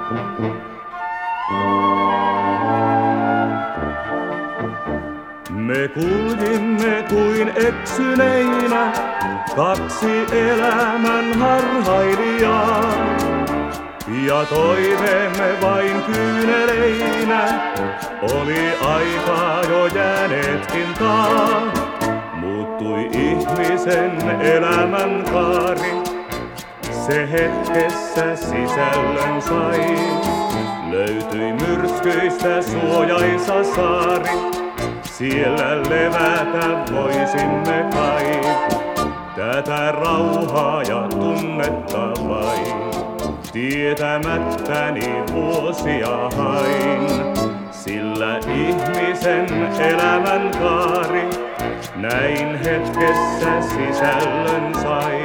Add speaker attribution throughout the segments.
Speaker 1: Me kuljimme kuin eksyneinä, kaksi elämän harhailijaa. Ja toiveemme vain kyyneleinä oli aikaa jo jääneetkin taa. Muuttui ihmisen elämän kaari, se hetkessä sisällön sai. Löytyi myrskyistä suojaisa saari, siellä levätä voisimme kai. Tätä rauhaa ja tunnetta vain, tietämättäni vuosia hain. Sillä ihmisen elämän kaari näin hetkessä sisällön sai.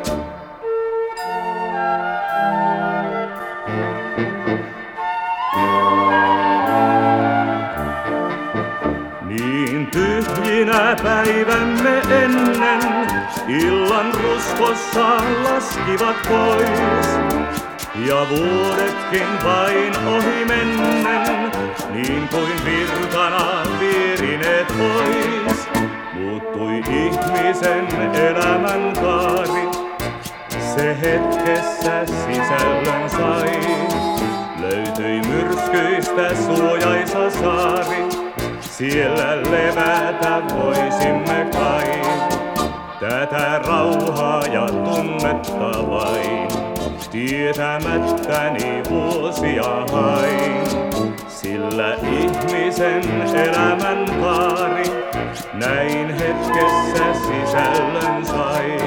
Speaker 1: Niin tyhjinä päivämme ennen illan ruskossa laskivat pois. Ja vuodetkin vain ohi mennen, niin kuin virtana vierineet pois. Muuttui ihmisen elämän kaari, se hetkessä sisällön sai. Löytyi myrskyistä suojaisa saari, siellä levätä voisimme kai. Tätä rauhaa ja tunnetta vain, tietämättäni vuosia hain. Sillä ihmisen elämän kaari näin hetkessä sisällön sai.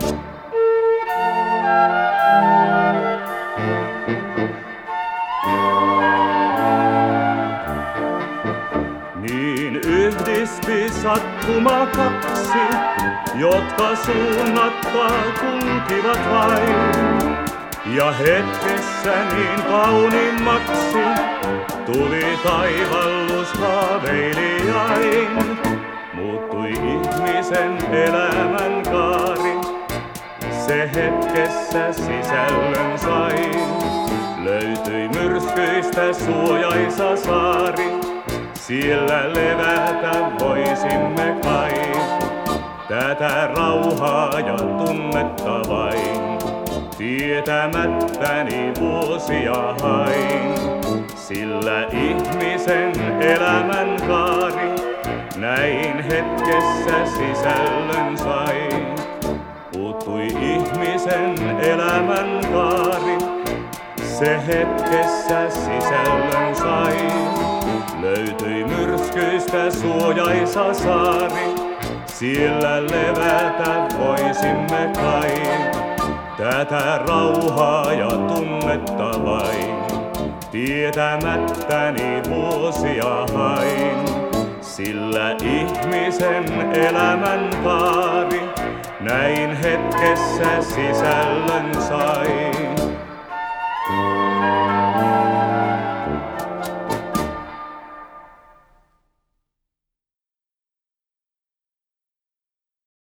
Speaker 1: Niin yhdisti sattuma kaksi, jotka suunnatta kulkivat vain. Ja hetkessä niin kauniimmaksi tuli taivallus haaveilijain. Muuttui ihmisen elämän kaari, se hetkessä sisällön sai. Löytyi myrskyistä suojaisa saari, siellä levätä voisimme kai. Tätä rauhaa ja tunnetta vain, tietämättäni vuosia hain. Sillä ihmisen elämän kaari näin hetkessä sisällön sai. Puuttui ihmisen elämän kaari, se hetkessä sisällön sai. Löytyi myrskyistä suojaisa saari, siellä levätä voisimme kai. Tätä rauhaa ja tunnetta vain, tietämättäni vuosia hain. Sillä ihmisen elämän kaari näin hetkessä sisällön sai.